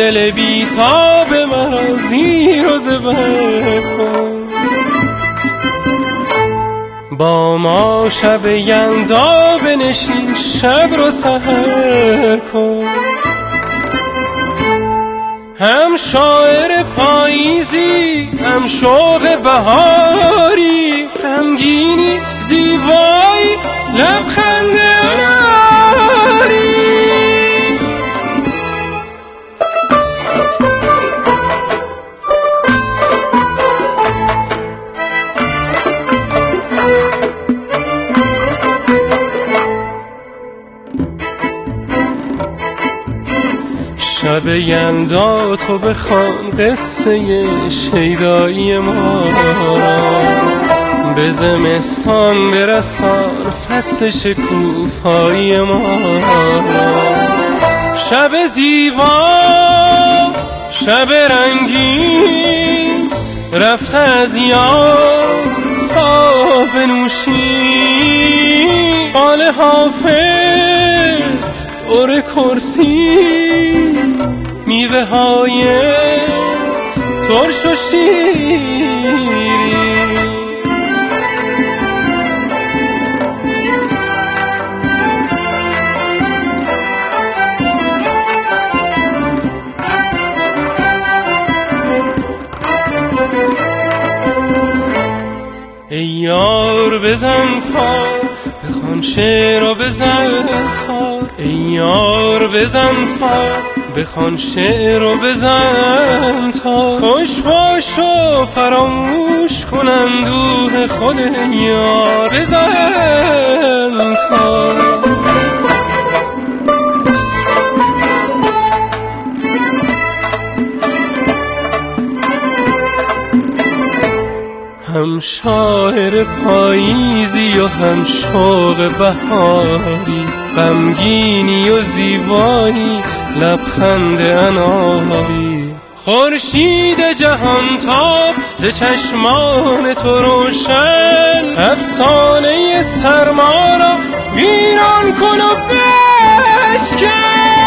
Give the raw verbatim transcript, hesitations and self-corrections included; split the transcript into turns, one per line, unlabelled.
دل بیتاب مرا زیر و زبر کن. با ما شب یلدا بنشین شب رو سحر کن. هم شاعر پاییزی هم شوق بهاری، غمگینی زیبایی لبخند اناری. شب یلدا تو بخوان قصه شیدایی ما را، به زمستان برسان فصل شکوفایی ما را. شب زیبا شب رنگین رفته از یاد خواب نوشین، فال حافظ دور کرسی میوه های ترش و شیرین. ای یار بزن فار بخوان شعر و بزن تار، ای یار بزن فار بخوان شعر و بزن تا. خوش باش و فراموش کن اندوه خود یار بزن تا. هم شاعر پاییزی و هم شوق بهاری، غمگینی و زیبایی لبخند اناری. خورشید جهان تاب ز چشمان تو روشن، افسانه سرما را ویران کن و بشکن.